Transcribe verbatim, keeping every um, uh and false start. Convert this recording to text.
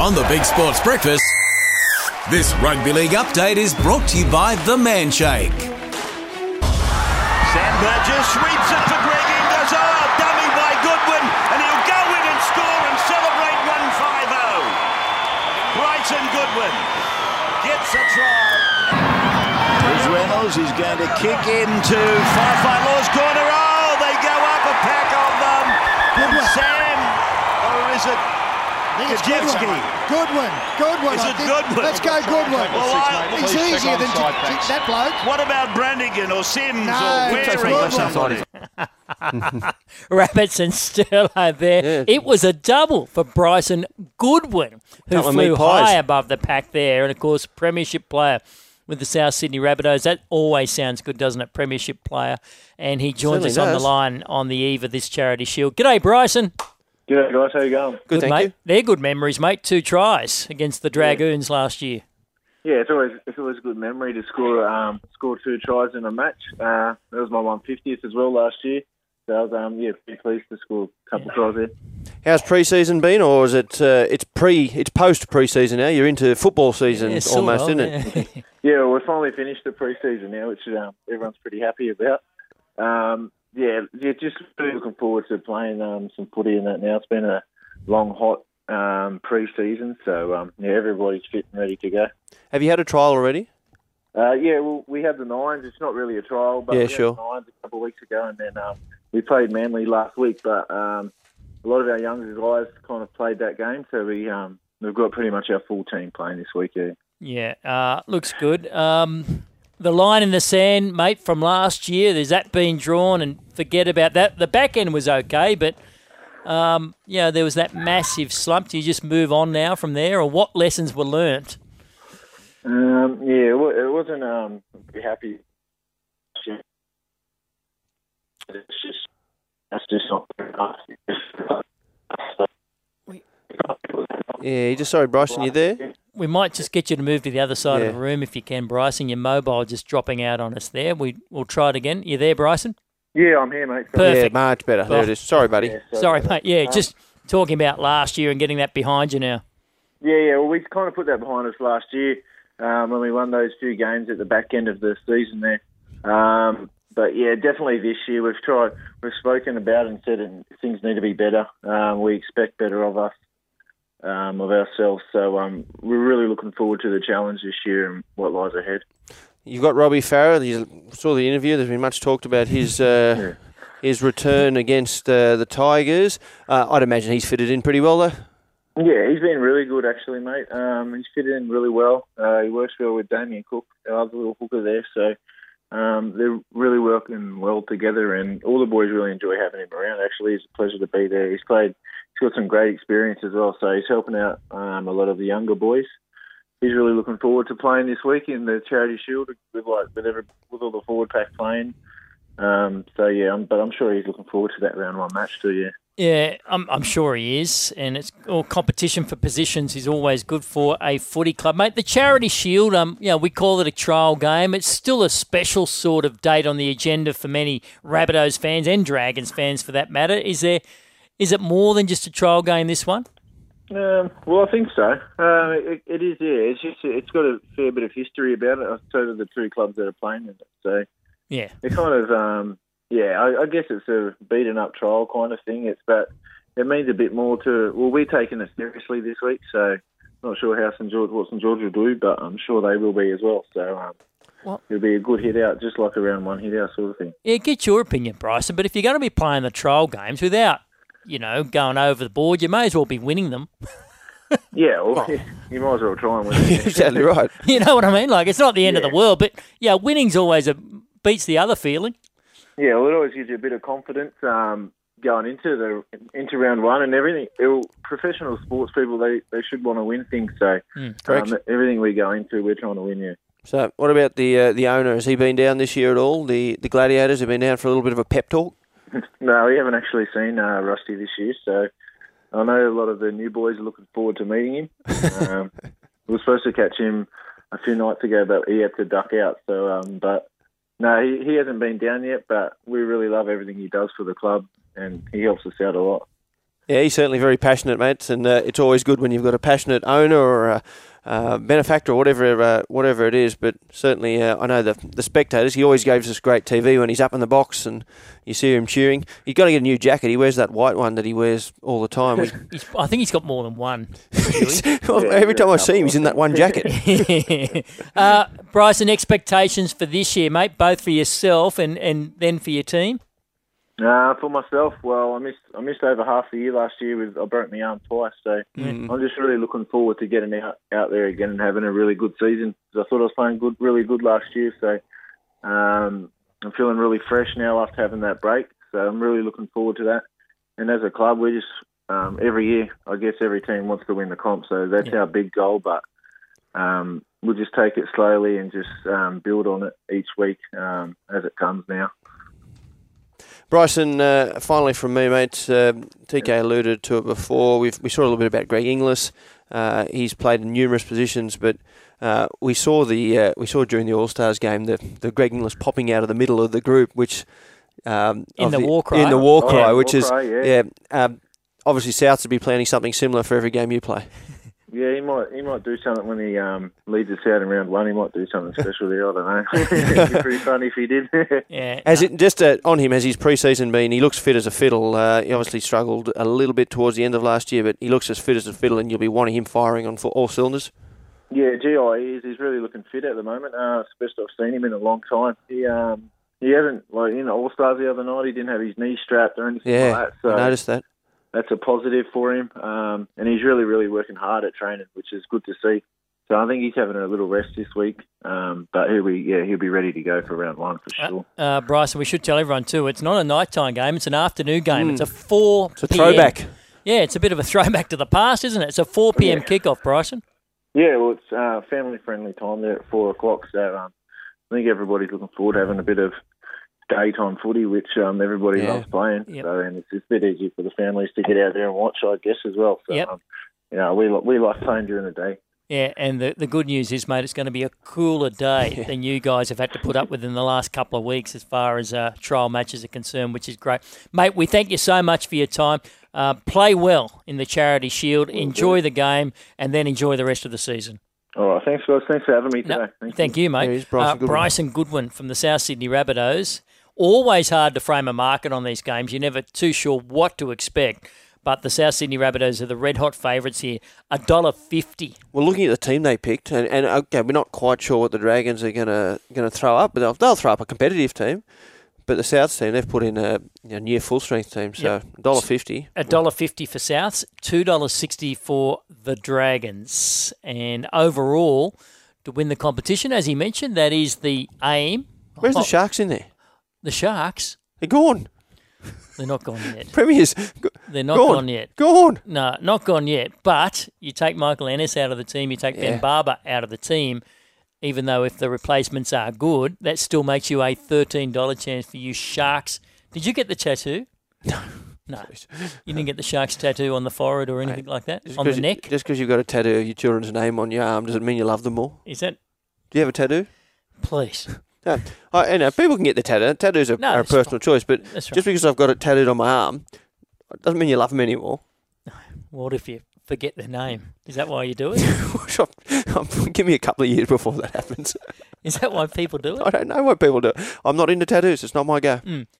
On the Big Sports Breakfast, this Rugby League update is brought to you by The Manshake. Sam Burgess sweeps it for Greg Inglis. Oh, dummy by Goodwin, and he'll go in and score and celebrate one five oh. Bryson Goodwin gets a try. Here's Reynolds, he's going to kick into Fi-Fi Law's corner. Oh, they go up a pack of them. Goodwin. Sam, or is it Gajewski? Goodwin, Goodwin. Is I it think. Goodwin? Let's go Goodwin. Well, I, He's easier than that bloke. What about Brannigan or Sims No, or Waring? Rabbits and Sterlo there. Yeah. It was a double for Bryson Goodwin, who Couple of flew meat pies. high above the pack there. And, of course, premiership player with the South Sydney Rabbitohs. That always sounds good, doesn't it? Premiership player. And he joins Certainly us on the does. line on the eve of this Charity Shield. G'day, Bryson. G'day guys, how you going? Good, thank mate. you. They're good memories, mate. Two tries against the Dragoons last year. Yeah, it's always it's always a good memory to score um, score two tries in a match. Uh, that was my one hundred fiftieth as well last year. So I was um, yeah pretty pleased to score a couple of tries there. How's pre-season been, or is it uh, it's pre it's post pre-season now? You're into football season Yeah, sort almost, of, isn't it? yeah. Yeah, well, we're finally finished the pre-season now, which um, everyone's pretty happy about. Um, yeah, yeah, just really looking forward to playing um, some footy in that now. It's been a long, hot um, pre-season, so um, yeah, everybody's fit and ready to go. Have you had a trial already? Uh, yeah, well, we had the Nines. It's not really a trial, but Yeah, we had sure. the Nines a couple of weeks ago, and then um, we played Manly last week. But um, a lot of our younger guys kind of played that game, so we um, we've got pretty much our full team playing this week. Yeah, Yeah, uh, looks good. Um, the line in the sand, mate, from last year, has that been drawn? And forget about that. The back end was okay, but um, you know, there was that massive slump. Do you just move on now from there, or what lessons were learnt? um, yeah, it wa- it wasn't um, very happy. It's just that's just not very nice. Yeah, you just sorry, Bryson, you there? We might just get you to move to the other side Yeah. of the room if you can, Bryson. Your mobile just dropping out on us there. We, we'll try it again. You there, Bryson? Yeah, I'm here, mate. Perfect. Yeah, much better. There it is. Sorry, buddy. Yeah, Sorry, mate. Yeah, Um, just talking about last year and getting that behind you now. Yeah, yeah. Well, we kind of put that behind us last year um, when we won those few games at the back end of the season there. Um, but yeah, definitely this year we've tried, we've spoken about it and said it, things need to be better. Um, we expect better of us, um, of ourselves. So um, we're really looking forward to the challenge this year and what lies ahead. You've got Robbie Farah. You saw the interview. There's been much talked about his uh, Yeah. his return against uh, the Tigers. Uh, I'd imagine he's fitted in pretty well, though. Yeah, he's been really good actually, mate. Um, he's fitted in really well. Uh, he works well with Damien Cook, our other little hooker there. So um, they're really working well together, and all the boys really enjoy having him around. Actually, it's a pleasure to be there. He's played. He's got some great experience as well, so he's helping out um, a lot of the younger boys. He's really looking forward to playing this week in the Charity Shield with like with every, with all the forward pack playing. Um, so yeah, I'm, but I'm sure he's looking forward to that round one match too. Yeah. Yeah, I'm, I'm sure he is, and it's all competition for positions is always good for a footy club, mate. The Charity Shield, um, you know, we call it a trial game. It's still a special sort of date on the agenda for many Rabbitohs fans and Dragons fans, for that matter. Is there, is it more than just a trial game? This one? Um, well, I think so. Uh, it, it is. Yeah, it's just it's got a fair bit of history about it. So do the two clubs that are playing in it. So Yeah. it kind of. Um, Yeah, I, I guess it's a beaten up trial kind of thing. It's but it means a bit more to. Well, we're taking it seriously this week, so not sure how St George, what St George will do, but I'm sure they will be as well. So um, Well- it'll be a good hit out, just like a round one hit out sort of thing. Yeah, get your opinion, Bryson. But if you're going to be playing the trial games without, you know, going over the board, you may as well be winning them. Yeah, well, you might as well try and win. it. Exactly right. You know what I mean? Like, it's not the end Yeah. of the world, but yeah, winning's always a beats the other feeling. Yeah, well, it always gives you a bit of confidence um, going into the into round one and everything. It, professional sports people, they, they should want to win things. So correct. um, everything we go into, we're trying to win. Yeah. So, what about the uh, the owner? Has he been down this year at all? The the Gladiators have been down for a little bit of a pep talk. No, we haven't actually seen uh, Rusty this year, so I know a lot of the new boys are looking forward to meeting him. Um, we were supposed to catch him a few nights ago, but he had to duck out. So, um, but no, he, he hasn't been down yet. But we really love everything he does for the club, and he helps us out a lot. Yeah, he's certainly very passionate, mate, and uh, it's always good when you've got a passionate owner or a uh, benefactor or whatever uh, whatever it is. But certainly, uh, I know the the spectators. He always gives us great T V when he's up in the box and you see him cheering. He's got to get a new jacket. He wears that white one that he wears all the time. He's, I think he's got more than one. Well, Yeah, every yeah, time I a see him, he's in that one jacket. uh, Bryson, expectations for this year, mate, both for yourself and, and then for your team? Uh, for myself, well, I missed I missed over half the year last year with I broke my arm twice, so Mm. I'm just really looking forward to getting out, out there again and having a really good season. Because I thought I was playing good, really good last year, so um, I'm feeling really fresh now after having that break. So I'm really looking forward to that. And as a club, we just um, every year, I guess every team wants to win the comp, so that's Yeah. our big goal. But um, we'll just take it slowly and just um, build on it each week um, as it comes now. Bryson, uh, finally from me, mate. Uh, T K alluded to it before. We've, we saw a little bit about Greg Inglis. Uh, he's played in numerous positions, but uh, we saw the uh, we saw during the All Stars game the the Greg Inglis popping out of the middle of the group, which um, In of the war cry. in the war Oh, cry, yeah, which war is cry, yeah. yeah. Um, obviously, Souths would be planning something similar for every game you play. Yeah, he might he might do something when he um, leads us out in round one. He might do something special there. I don't know. It'd be pretty funny if he did. Yeah. Has it just uh, on him? Has his pre-season been? He looks fit as a fiddle. Uh, he obviously struggled a little bit towards the end of last year, but he looks as fit as a fiddle, and you'll be wanting him firing on all cylinders. Yeah, G I is. He's really looking fit at the moment. Uh, it's the best I've seen him in a long time. He um he hasn't like in All Stars the other night. He didn't have his knee strapped or anything Yeah, like that. So I noticed that. that's a positive for him. Um, and he's really really working hard at training, which is good to see. So I think he's having a little rest this week. Um, but he'll be yeah he'll be ready to go for round one for sure. Uh, uh, Bryson, we should tell everyone too, it's not a nighttime game, it's an afternoon game. It's a four It's a p.m. throwback. Yeah, it's a bit of a throwback to the past, isn't it? It's a four p.m. Yeah. kickoff, Bryson. Yeah, well, it's uh, family-friendly time there at four o'clock, so um, I think everybody's looking forward to having a bit of daytime footy, which um, everybody Yeah. loves playing. Yep. So, and it's, it's a bit easier for the families to get out there and watch, I guess, as well. So, Yep. um, you know, we, li- we like playing during the day. Yeah, and the, the good news is, mate, it's going to be a cooler day than you guys have had to put up with in the last couple of weeks as far as uh, trial matches are concerned, which is great. Mate, we thank you so much for your time. Uh, play well in the Charity Shield, enjoy the game, and then enjoy the rest of the season. All right, thanks, guys. Thanks for having me today. No, Thank thank you, mate. There he is, Bryson Uh, Goodwin. Bryson Goodwin from the South Sydney Rabbitohs. Always hard to frame a market on these games. You're never too sure what to expect. But the South Sydney Rabbitohs are the red-hot favourites here. one dollar fifty. Well, looking at the team they picked, and, and okay, we're not quite sure what the Dragons are going to going to throw up, but they'll, they'll throw up a competitive team. But the South team, they've put in a, a near full-strength team, so Yep. one dollar fifty. one dollar fifty for Souths, two dollars sixty for the Dragons. And overall, to win the competition, as he mentioned, that is the aim. Where's Oh, the Sharks in there? The Sharks? They're gone. They're not gone yet. Premiers, go- They're not gone. gone yet. Gone. No, not gone yet. But you take Michael Ennis out of the team, you take Yeah. Ben Barber out of the team, even though if the replacements are good, that still makes you a thirteen dollars chance for you Sharks. Did you get the tattoo? No. No. You didn't get the Sharks tattoo on the forehead or anything like that? Just On the 'cause you- neck? Just because you've got a tattoo of your children's name on your arm doesn't mean you love them more. Is that... Do you have a tattoo? Please. No. I, you know, people can get the tattoo. Tattoos are, No, are a that's personal choice, but That's right. just because I've got it tattooed on my arm doesn't mean you love them anymore. What if you forget their name? Is that why you do it? Give me a couple of years before that happens. Is that why people do it? I don't know what people do. I'm not into tattoos. It's not my go.